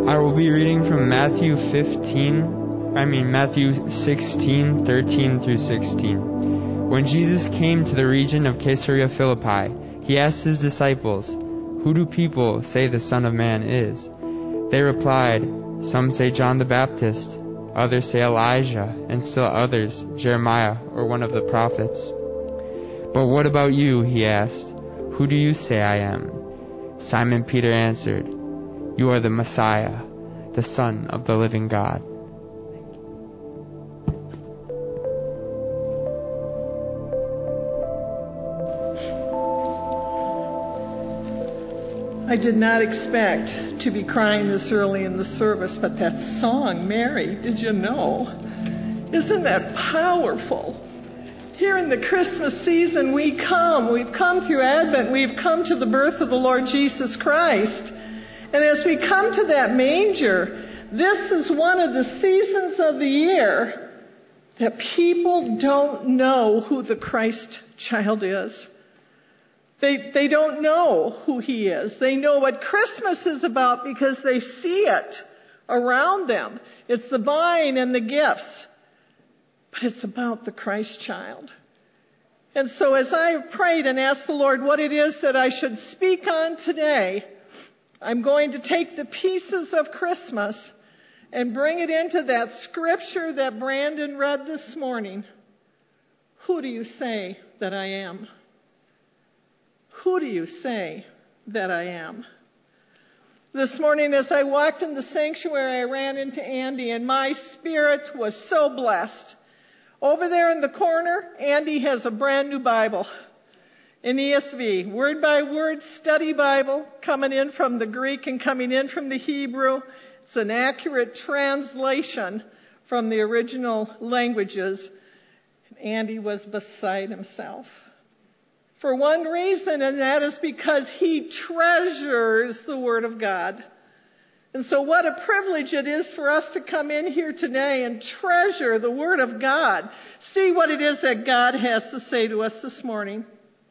I will be reading from Matthew 16, 13 through 16. When Jesus came to the region of Caesarea Philippi, he asked his disciples, "Who do people say the Son of Man is?" They replied, "Some say John the Baptist, others say Elijah, and still others Jeremiah or one of the prophets." "But what about you?" he asked. "Who do you say I am?" Simon Peter answered, "You are the Messiah, the Son of the living God." I did not expect to be crying this early in the service, but that song, Mary, did you know? Isn't that powerful? Here in the Christmas season, we've come through Advent, we've come to the birth of the Lord Jesus Christ. And as we come to that manger, this is one of the seasons of the year that people don't know who the Christ child is. They don't know who he is. They know what Christmas is about because they see it around them. It's the vine and the gifts. But it's about the Christ child. And so as I prayed and asked the Lord what it is that I should speak on today, I'm going to take the pieces of Christmas and bring it into that scripture that Brandon read this morning. Who do you say that I am? Who do you say that I am? This morning as I walked in the sanctuary, I ran into Andy, and my spirit was so blessed. Over there in the corner, Andy has a brand new Bible, an ESV, word by word study Bible, coming in from the Greek and coming in from the Hebrew. It's an accurate translation from the original languages. Andy was beside himself. For one reason, and that is because he treasures the Word of God. And so what a privilege it is for us to come in here today and treasure the Word of God. See what it is that God has to say to us this morning.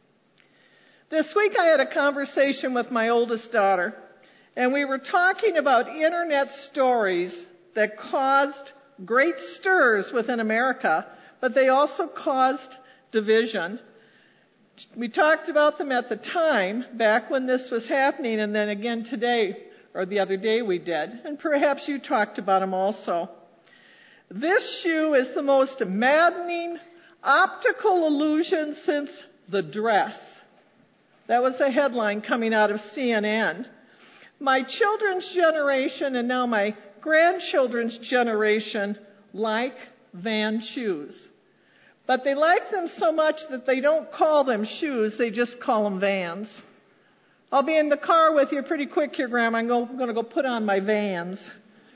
This week I had a conversation with my oldest daughter, and we were talking about internet stories that caused great stirs within America, but they also caused division. We talked about them at the time, back when this was happening, and then again today, or the other day we did. And perhaps you talked about them also. This shoe is the most maddening optical illusion since the dress. That was a headline coming out of CNN. My children's generation and now my grandchildren's generation like Van shoes. But they like them so much that they don't call them shoes, they just call them Vans. I'll be in the car with you pretty quick here, Grandma. I'm going to go put on my Vans.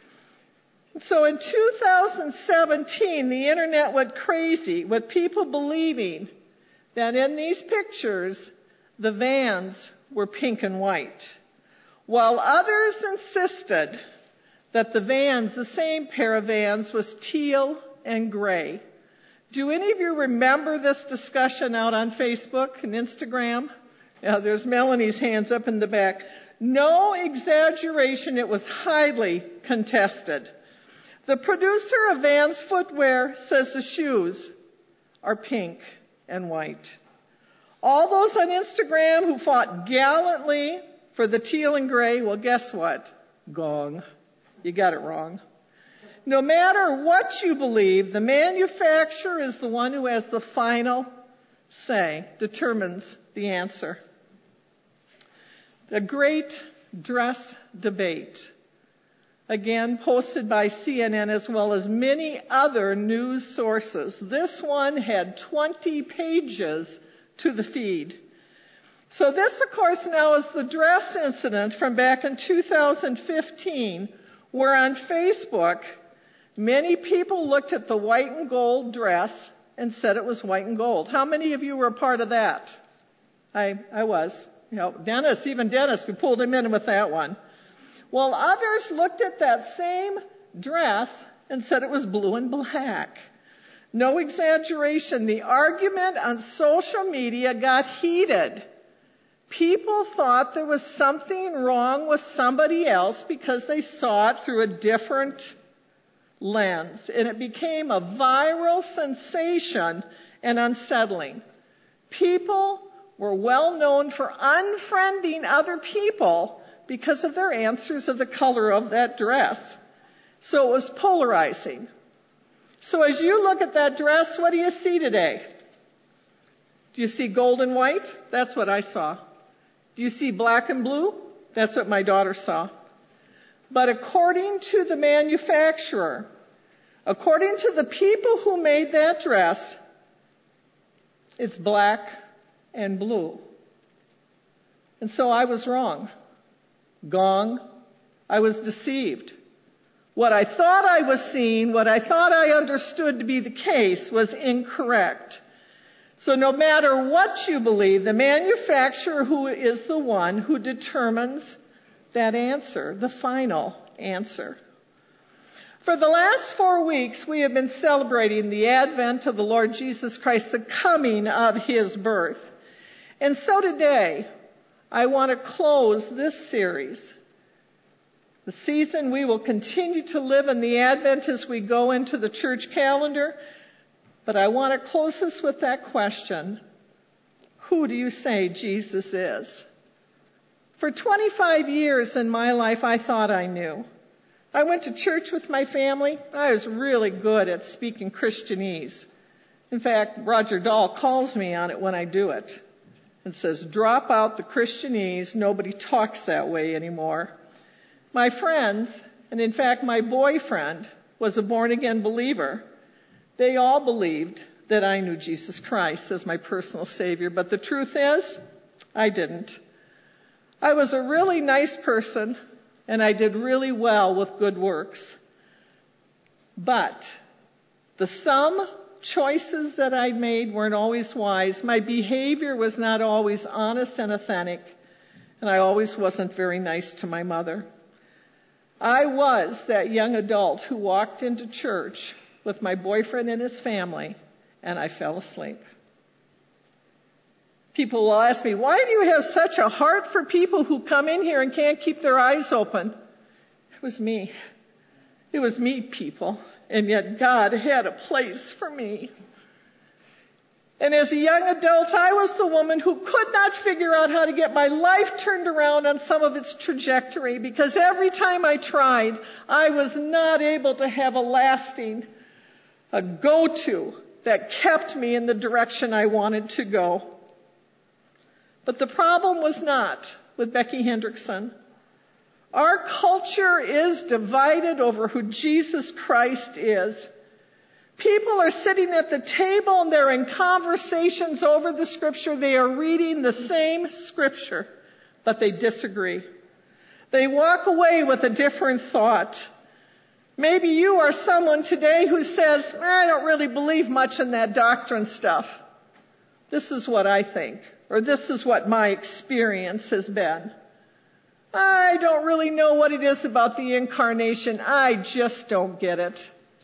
So in 2017, the internet went crazy with people believing that in these pictures, the Vans were pink and white, while others insisted that the Vans, the same pair of Vans, was teal and gray. Do any of you remember this discussion out on Facebook and Instagram? Yeah, there's Melanie's hands up in the back. No exaggeration, it was highly contested. The producer of Vans footwear says the shoes are pink and white. All those on Instagram who fought gallantly for the teal and gray, well, guess what? Gong. You got it wrong. No matter what you believe, the manufacturer is the one who has the final say, determines the answer. The great dress debate, again posted by CNN as well as many other news sources. This one had 20 pages to the feed. So this, of course, now is the dress incident from back in 2015, where on Facebook, many people looked at the white and gold dress and said it was white and gold. How many of you were a part of that? I was. You know, Dennis, we pulled him in with that one. While others looked at that same dress and said it was blue and black. No exaggeration, the argument on social media got heated. People thought there was something wrong with somebody else because they saw it through a different lens. And it became a viral sensation and unsettling. People were well known for unfriending other people because of their answers of the color of that dress. So it was polarizing. So as you look at that dress, what do you see today? Do you see gold and white? That's what I saw. Do you see black and blue? That's what my daughter saw. But according to the manufacturer, according to the people who made that dress, it's black and blue. And so I was wrong. Gong. I was deceived. What I thought I was seeing, what I thought I understood to be the case, was incorrect. So no matter what you believe, the manufacturer who is the one who determines that answer, the final answer. For the last 4 weeks, we have been celebrating the advent of the Lord Jesus Christ, the coming of His birth. And so today, I want to close this series. The season we will continue to live in the Advent as we go into the church calendar. But I want to close this with that question. Who do you say Jesus is? For 25 years in my life, I thought I knew. I went to church with my family. I was really good at speaking Christianese. In fact, Roger Dahl calls me on it when I do it and says, drop out the Christianese. Nobody talks that way anymore. My friends, and in fact my boyfriend, was a born-again believer. They all believed that I knew Jesus Christ as my personal Savior, but the truth is, I didn't. I was a really nice person, and I did really well with good works. But some choices that I made weren't always wise. My behavior was not always honest and authentic, and I always wasn't very nice to my mother. I was that young adult who walked into church with my boyfriend and his family, and I fell asleep. People will ask me, why do you have such a heart for people who come in here and can't keep their eyes open? It was me. It was me, people. And yet God had a place for me. And as a young adult, I was the woman who could not figure out how to get my life turned around on some of its trajectory, because every time I tried, I was not able to have a go-to that kept me in the direction I wanted to go. But the problem was not with Becky Hendrickson. Our culture is divided over who Jesus Christ is. People are sitting at the table and they're in conversations over the Scripture. They are reading the same Scripture, but they disagree. They walk away with a different thought. Maybe you are someone today who says, I don't really believe much in that doctrine stuff. This is what I think, or this is what my experience has been. I don't really know what it is about the incarnation. I just don't get it.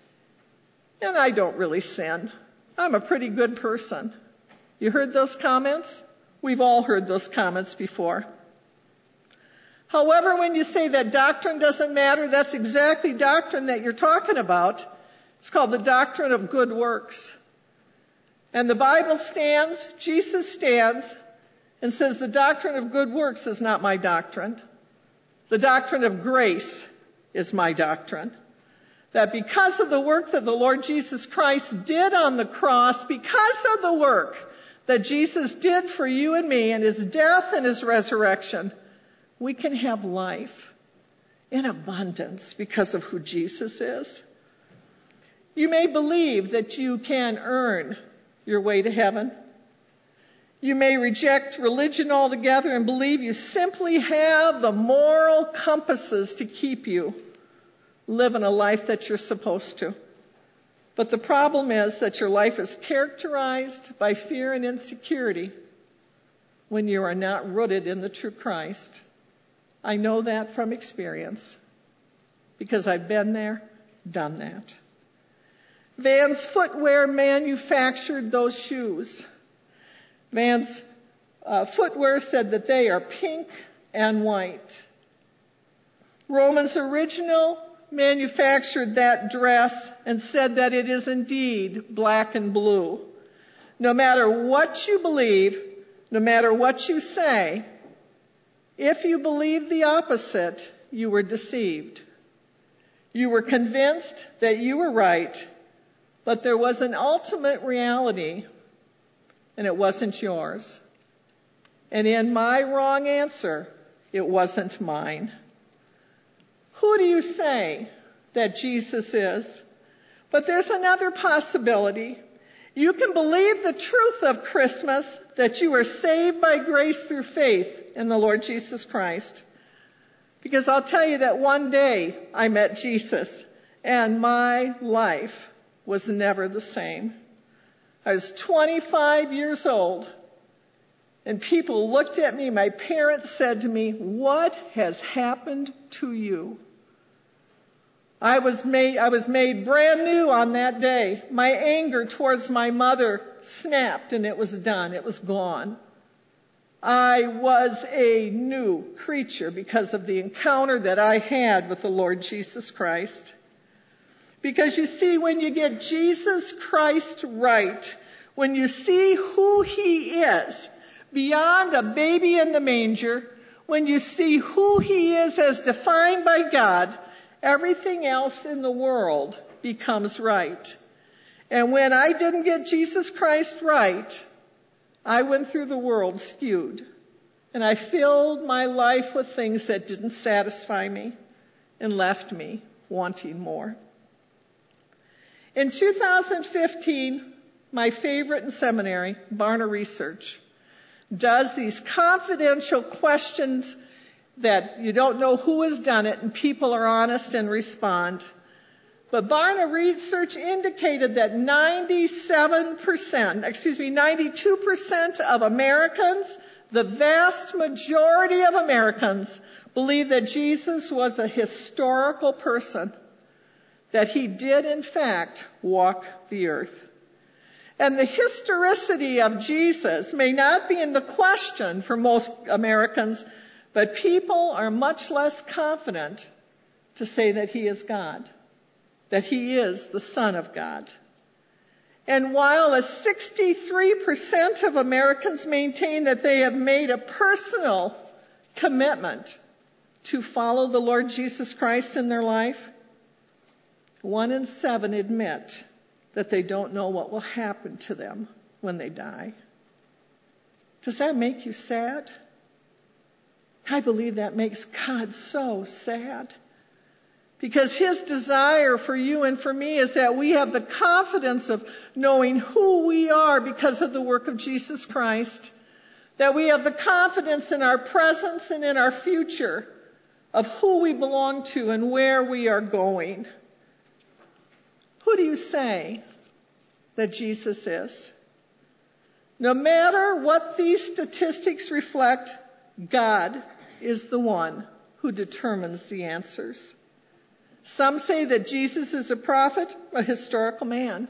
And I don't really sin. I'm a pretty good person. You heard those comments? We've all heard those comments before. However, when you say that doctrine doesn't matter, that's exactly doctrine that you're talking about. It's called the doctrine of good works. And the Bible stands, Jesus stands, and says the doctrine of good works is not my doctrine. The doctrine of grace is my doctrine. That because of the work that the Lord Jesus Christ did on the cross, because of the work that Jesus did for you and me and His death and His resurrection, we can have life in abundance because of who Jesus is. You may believe that you can earn your way to heaven. You may reject religion altogether and believe you simply have the moral compasses to keep you living a life that you're supposed to. But the problem is that your life is characterized by fear and insecurity when you are not rooted in the true Christ. I know that from experience because I've been there, done that. Vans Footwear manufactured those shoes. Vans footwear said that they are pink and white. Romans original manufactured that dress and said that it is indeed black and blue. No matter what you believe, no matter what you say, if you believe the opposite, you were deceived. You were convinced that you were right, but there was an ultimate reality, and it wasn't yours. And in my wrong answer, it wasn't mine. Who do you say that Jesus is? But there's another possibility. You can believe the truth of Christmas, that you are saved by grace through faith in the Lord Jesus Christ. Because I'll tell you that one day I met Jesus, and my life was never the same. I was 25 years old, and people looked at me. My parents said to me, "What has happened to you?" I was made brand new on that day. My anger towards my mother snapped, and it was done. It was gone. I was a new creature because of the encounter that I had with the Lord Jesus Christ. Because you see, when you get Jesus Christ right, when you see who He is beyond a baby in the manger, when you see who He is as defined by God, everything else in the world becomes right. And when I didn't get Jesus Christ right, I went through the world skewed. And I filled my life with things that didn't satisfy me and left me wanting more. In 2015, my favorite in seminary, Barna Research, does these confidential questions that you don't know who has done it, and people are honest and respond. But Barna Research indicated that 92% of Americans, the vast majority of Americans, believe that Jesus was a historical person, that He did in fact walk the earth. And the historicity of Jesus may not be in the question for most Americans, but people are much less confident to say that He is God, that He is the Son of God. And while 63% of Americans maintain that they have made a personal commitment to follow the Lord Jesus Christ in their life, 1 in 7 admit that they don't know what will happen to them when they die. Does that make you sad? I believe that makes God so sad. Because His desire for you and for me is that we have the confidence of knowing who we are because of the work of Jesus Christ. That we have the confidence in our presence and in our future of who we belong to and where we are going. Who do you say that Jesus is? No matter what these statistics reflect, God is the one who determines the answers. Some say that Jesus is a prophet, a historical man.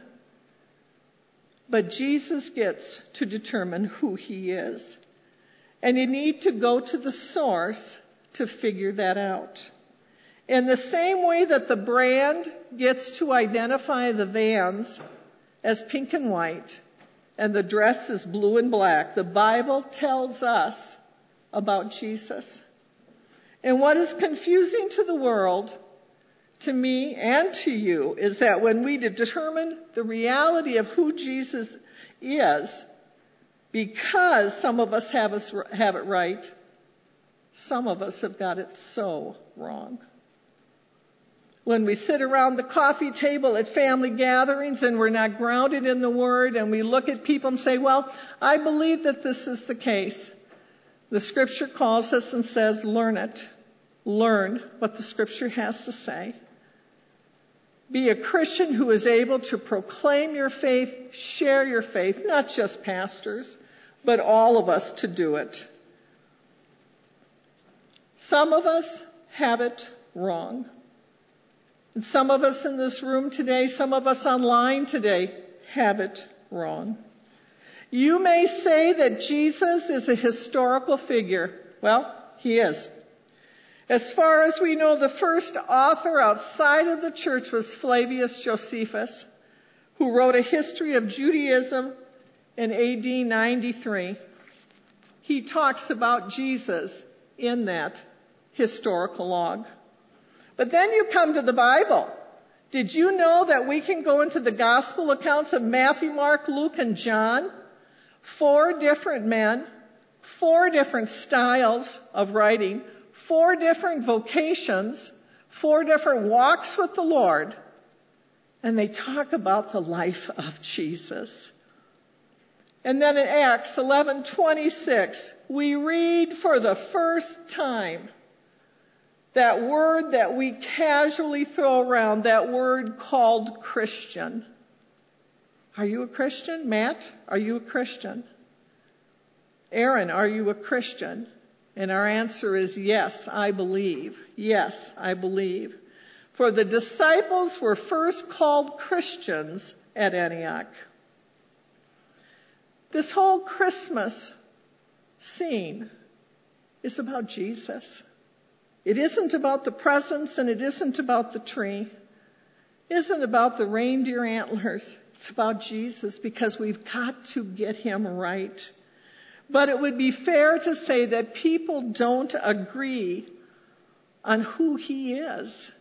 But Jesus gets to determine who He is. And you need to go to the source to figure that out. In the same way that the brand gets to identify the vans as pink and white, and the dress is blue and black, the Bible tells us about Jesus. And what is confusing to the world, to me and to you, is that when we determine the reality of who Jesus is, because some of us have it right, some of us have got it so wrong. When we sit around the coffee table at family gatherings and we're not grounded in the Word, and we look at people and say, well, I believe that this is the case. The Scripture calls us and says, learn it. Learn what the Scripture has to say. Be a Christian who is able to proclaim your faith, share your faith, not just pastors, but all of us to do it. Some of us have it wrong. And some of us in this room today, some of us online today, have it wrong. You may say that Jesus is a historical figure. Well, he is. As far as we know, the first author outside of the church was Flavius Josephus, who wrote a history of Judaism in AD 93. He talks about Jesus in that historical log. But then you come to the Bible. Did you know that we can go into the gospel accounts of Matthew, Mark, Luke, and John? 4 different men, 4 different styles of writing, 4 different vocations, 4 different walks with the Lord. And they talk about the life of Jesus. And then in Acts 11:26, we read for the first time that word that we casually throw around, that word called Christian. Are you a Christian? Matt, are you a Christian? Aaron, are you a Christian? And our answer is yes, I believe. Yes, I believe. For the disciples were first called Christians at Antioch. This whole Christmas scene is about Jesus. It isn't about the presents and it isn't about the tree. It isn't about the reindeer antlers. It's about Jesus because we've got to get him right. But it would be fair to say that people don't agree on who he is.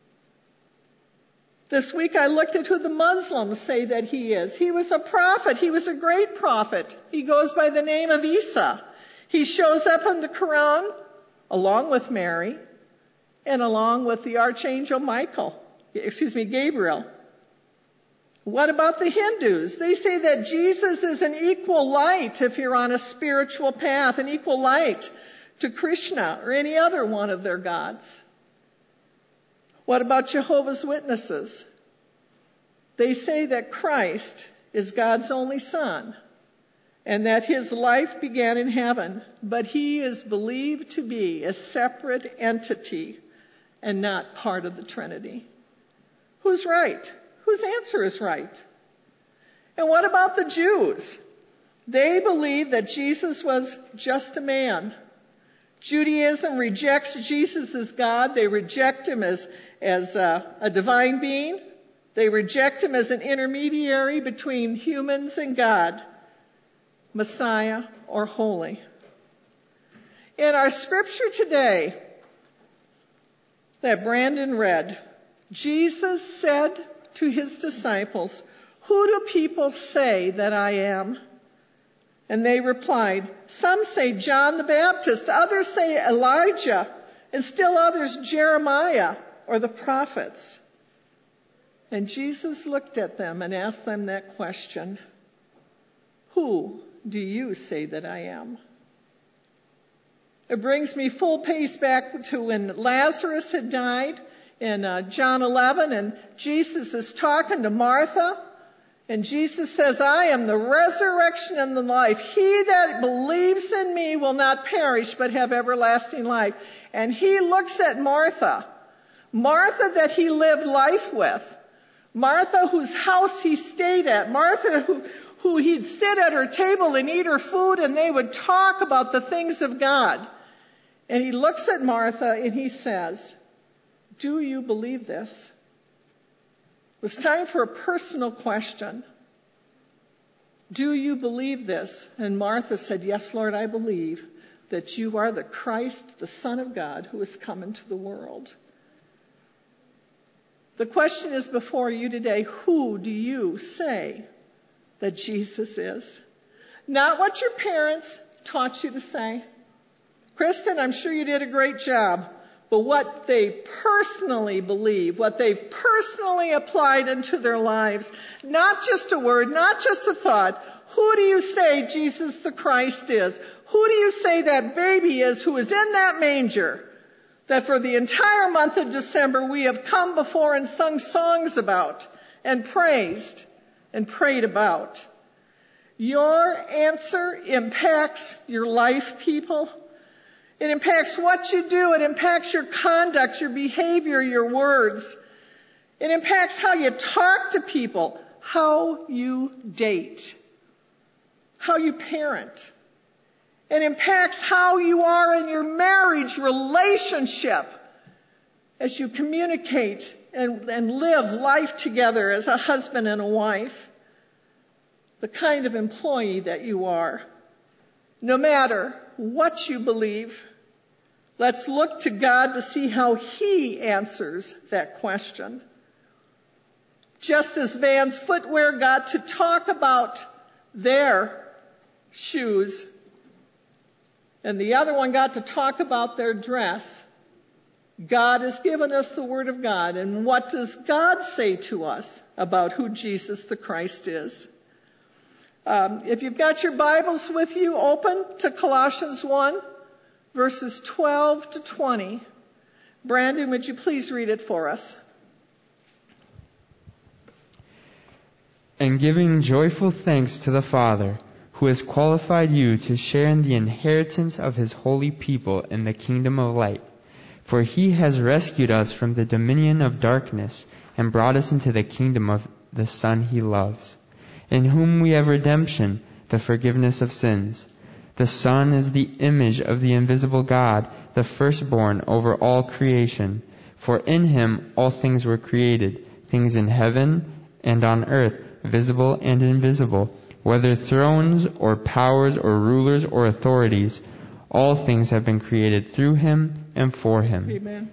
This week I looked at who the Muslims say that he is. He was a prophet. He was a great prophet. He goes by the name of Isa. He shows up in the Quran along with Mary and along with the Archangel Gabriel. What about the Hindus? They say that Jesus is an equal light if you're on a spiritual path, an equal light to Krishna or any other one of their gods. What about Jehovah's Witnesses? They say that Christ is God's only Son and that his life began in heaven, but he is believed to be a separate entity and not part of the Trinity. Who's right? Whose answer is right? And what about the Jews? They believe that Jesus was just a man. Judaism rejects Jesus as God. They reject him as a divine being. They reject him as an intermediary between humans and God, Messiah or holy. In our scripture today that Brandon read, Jesus said to his disciples, "Who do people say that I am?" And they replied, "Some say John the Baptist, others say Elijah, and still others Jeremiah or the prophets." And Jesus looked at them and asked them that question, "Who do you say that I am?" It brings me full pace back to when Lazarus had died in John 11, and Jesus is talking to Martha, and Jesus says, "I am the resurrection and the life. He that believes in me will not perish but have everlasting life." And he looks at Martha, Martha that he lived life with, Martha whose house he stayed at, Martha who he'd sit at her table and eat her food and they would talk about the things of God. And he looks at Martha and he says, "Do you believe this?" It was time for a personal question. Do you believe this? And Martha said, "Yes, Lord, I believe that you are the Christ, the Son of God, who has come into the world." The question is before you today, who do you say that Jesus is? Not what your parents taught you to say. Kristen, I'm sure you did a great job. But what they personally believe, what they've personally applied into their lives, not just a word, not just a thought. Who do you say Jesus the Christ is? Who do you say that baby is who is in that manger that for the entire month of December we have come before and sung songs about and praised and prayed about? Your answer impacts your life, people. It impacts what you do. It impacts your conduct, your behavior, your words. It impacts how you talk to people, how you date. how you parent. It impacts how you are in your marriage relationship as you communicate and live life together as a husband and a wife. The kind of employee that you are. No matter what you believe, let's look to God to see how He answers that question. Just as Vans Footwear got to talk about their shoes, and the other one got to talk about their dress, God has given us the Word of God. And what does God say to us about who Jesus the Christ is? If you've got your Bibles with you, open to Colossians 1, verses 12 to 20. Brandon, would you please read it for us? And giving joyful thanks to the Father, who has qualified you to share in the inheritance of His holy people in the kingdom of light. For He has rescued us from the dominion of darkness and brought us into the kingdom of the Son He loves, in whom we have redemption, the forgiveness of sins. The Son is the image of the invisible God, the firstborn over all creation. For in Him all things were created, things in heaven and on earth, visible and invisible, whether thrones or powers or rulers or authorities. All things have been created through Him and for Him. Amen.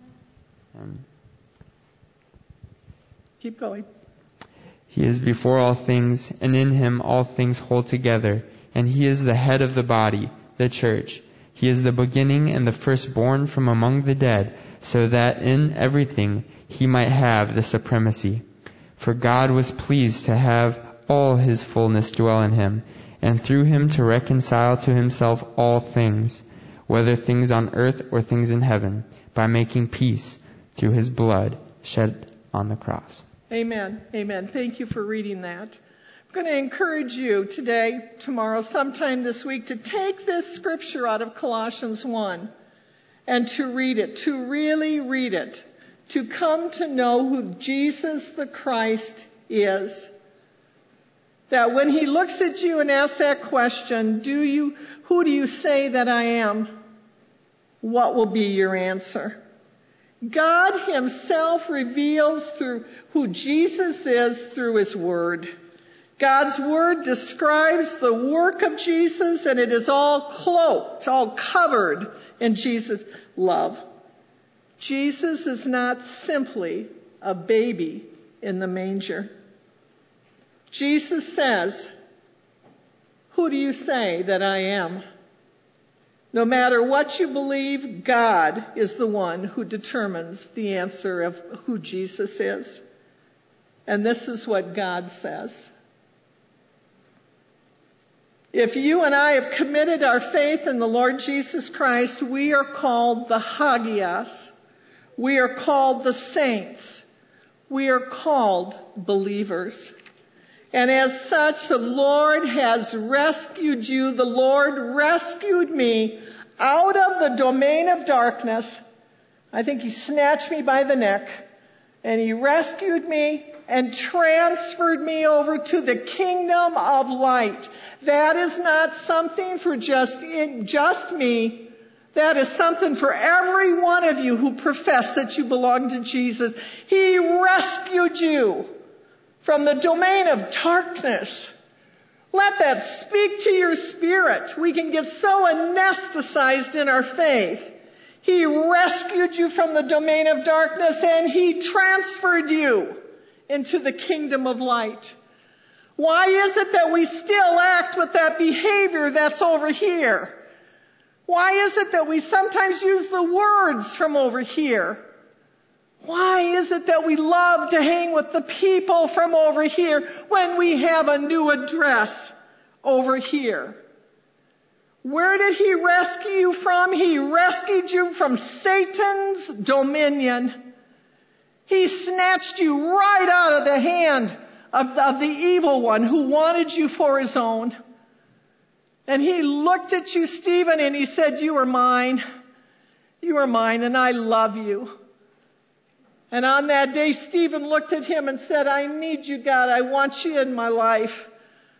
Keep going. He is before all things, and in Him all things hold together. And He is the head of the body, the church. He is the beginning and the firstborn from among the dead, so that in everything He might have the supremacy. For God was pleased to have all His fullness dwell in Him, and through Him to reconcile to Himself all things, whether things on earth or things in heaven, by making peace through His blood shed on the cross. Amen. Amen. Thank you for reading that. I'm going to encourage you today, tomorrow, sometime this week, to take this scripture out of Colossians 1 and to read it, to really read it, to come to know who Jesus the Christ is. That when He looks at you and asks that question, who do you say that I am? What will be your answer? God Himself reveals through who Jesus is through His Word. God's Word describes the work of Jesus, and it is all cloaked, all covered in Jesus' love. Jesus is not simply a baby in the manger. Jesus says, who do you say that I am? No matter what you believe, God is the one who determines the answer of who Jesus is. And this is what God says. If you and I have committed our faith in the Lord Jesus Christ, we are called the Hagios. We are called the saints. We are called believers. And as such, the Lord has rescued you. The Lord rescued me out of the domain of darkness. I think He snatched me by the neck, and He rescued me and transferred me over to the kingdom of light. That is not something for just me. That is something for every one of you who profess that you belong to Jesus. He rescued you from the domain of darkness. Let that speak to your spirit. We can get so anesthetized in our faith. He rescued you from the domain of darkness, and He transferred you into the kingdom of light. Why is it that we still act with that behavior that's over here? Why is it that we sometimes use the words from over here? Why is it that we love to hang with the people from over here when we have a new address over here? Where did He rescue you from? He rescued you from Satan's dominion. He snatched you right out of the hand of the evil one who wanted you for his own. And He looked at you, Stephen, and He said, you are mine. You are mine, and I love you. And on that day, Stephen looked at Him and said, I need you, God. I want you in my life.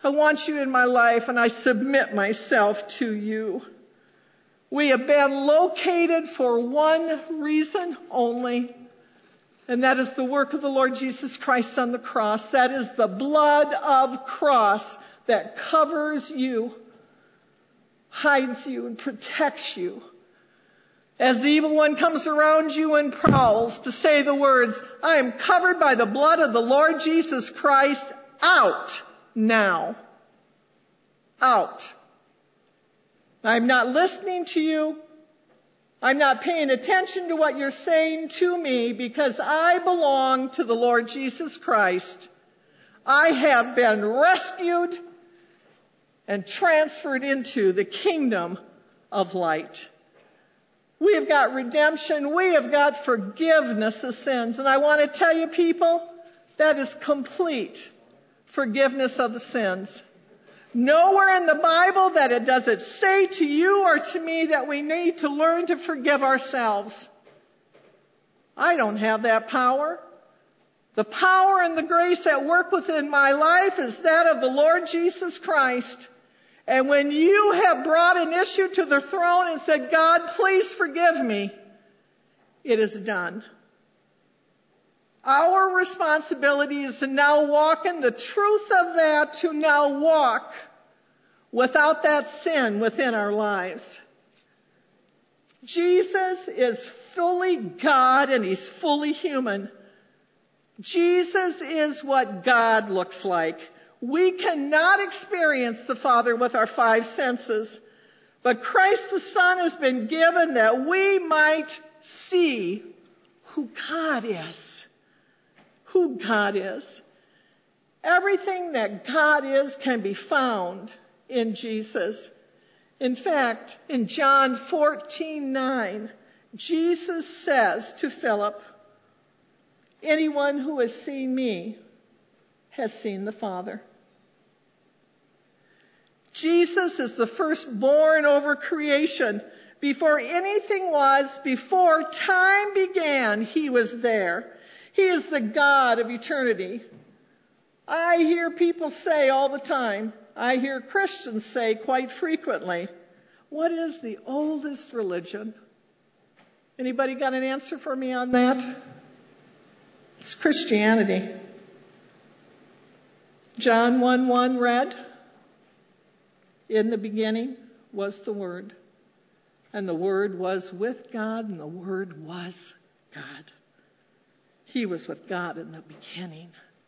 I want you in my life, and I submit myself to you. We have been located for one reason only, and that is the work of the Lord Jesus Christ on the cross. That is the blood of cross that covers you, hides you, and protects you. As the evil one comes around you and prowls to say the words, I am covered by the blood of the Lord Jesus Christ, out now. Out. I'm not listening to you. I'm not paying attention to what you're saying to me because I belong to the Lord Jesus Christ. I have been rescued and transferred into the kingdom of light. We have got redemption. We have got forgiveness of sins. And I want to tell you, people, that is complete forgiveness of the sins. Nowhere in the Bible that it doesn't say to you or to me that we need to learn to forgive ourselves. I don't have that power. The power and the grace at work within my life is that of the Lord Jesus Christ. And when you have brought an issue to the throne and said, God, please forgive me, it is done. Our responsibility is to now walk in the truth of that, to now walk without that sin within our lives. Jesus is fully God and He's fully human. Jesus is what God looks like. We cannot experience the Father with our five senses, but Christ the Son has been given that we might see who God is. Who God is. Everything that God is can be found in Jesus. In fact, in John 14:9, Jesus says to Philip, anyone who has seen me has seen the Father. Jesus is the firstborn over creation. Before anything was, before time began, He was there. He is the God of eternity. I hear people say all the time, I hear Christians say quite frequently, what is the oldest religion? Anybody got an answer for me on that? It's Christianity. John 1:1 read, in the beginning was the Word, and the Word was with God, and the Word was God. He was with God in the beginning.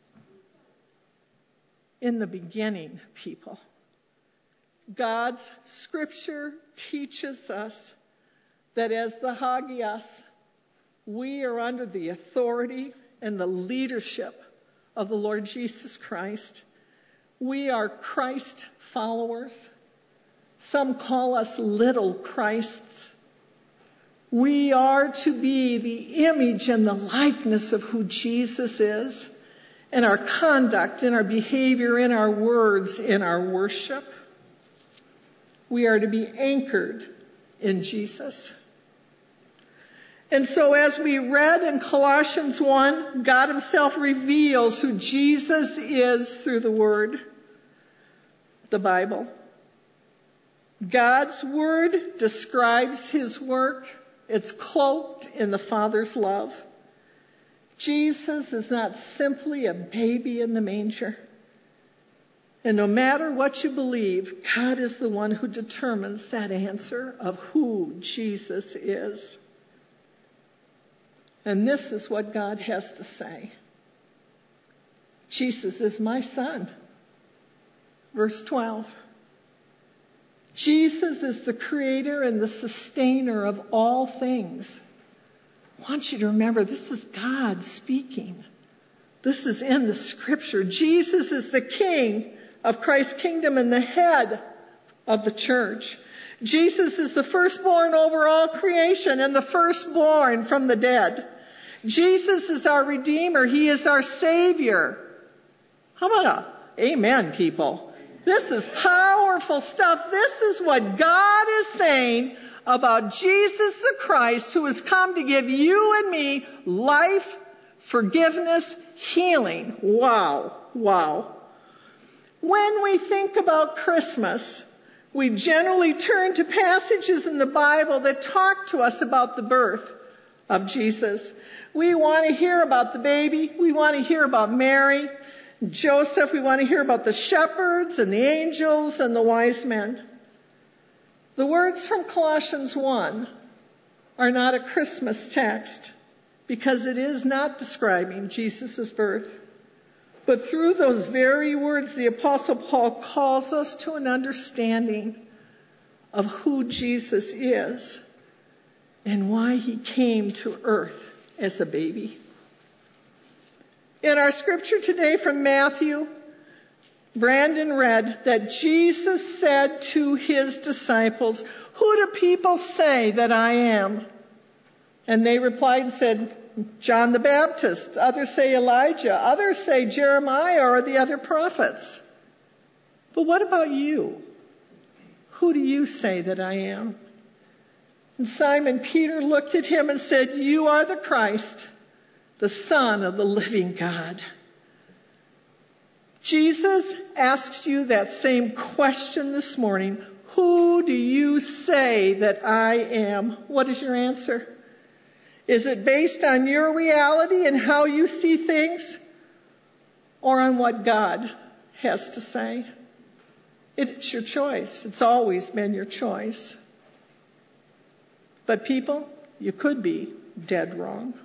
In the beginning, people. God's Scripture teaches us that as the Hagios, we are under the authority and the leadership of the Lord Jesus Christ. We are Christ followers. Some call us little Christs. We are to be the image and the likeness of who Jesus is, in our conduct, in our behavior, in our words, in our worship. We are to be anchored in Jesus. And so as we read in Colossians 1, God Himself reveals who Jesus is through the Word, the Bible. God's Word describes His work. It's cloaked in the Father's love. Jesus is not simply a baby in the manger. And no matter what you believe, God is the one who determines that answer of who Jesus is. And this is what God has to say. Jesus is my Son. Verse 12. Jesus is the creator and the sustainer of all things. I want you to remember, this is God speaking. This is in the Scripture. Jesus is the King of Christ's kingdom and the head of the church. Jesus is the firstborn over all creation and the firstborn from the dead. Jesus is our Redeemer. He is our Savior. How about a amen, people? This is powerful stuff. This is what God is saying about Jesus the Christ, who has come to give you and me life, forgiveness, healing. Wow. Wow. When we think about Christmas, we generally turn to passages in the Bible that talk to us about the birth of Jesus. We want to hear about the baby. We want to hear about Mary, Joseph. We want to hear about the shepherds and the angels and the wise men. The words from Colossians 1 are not a Christmas text because it is not describing Jesus' birth. But through those very words, the Apostle Paul calls us to an understanding of who Jesus is and why he came to earth as a baby. In our scripture today from Matthew, Brandon read that Jesus said to his disciples, "Who do people say that I am?" And they replied and said, "John the Baptist. Others say Elijah. Others say Jeremiah or the other prophets." But what about you? Who do you say that I am? And Simon Peter looked at him and said, "You are the Christ, the Son of the living God." Jesus asks you that same question this morning. Who do you say that I am? What is your answer? Is it based on your reality and how you see things, or on what God has to say? It's your choice. It's always been your choice. But people, you could be dead wrong.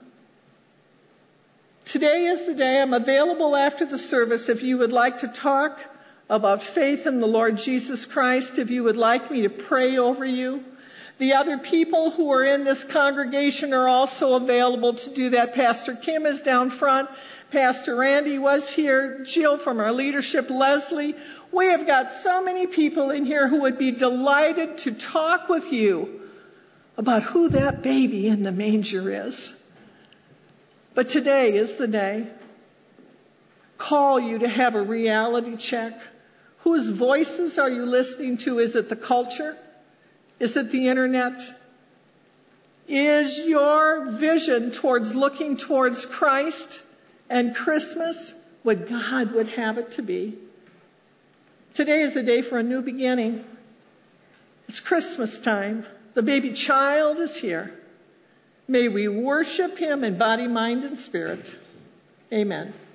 Today is the day. I'm available after the service if you would like to talk about faith in the Lord Jesus Christ, if you would like me to pray over you. The other people who are in this congregation are also available to do that. Pastor Kim is down front. Pastor Randy was here. Jill from our leadership, Leslie. We have got so many people in here who would be delighted to talk with you about who that baby in the manger is. But today is the day. Call you to have a reality check. Whose voices are you listening to? Is it the culture? Is it the internet? Is your vision towards looking towards Christ and Christmas what God would have it to be? Today is the day for a new beginning. It's Christmas time. The baby child is here. May we worship him in body, mind, and spirit. Amen.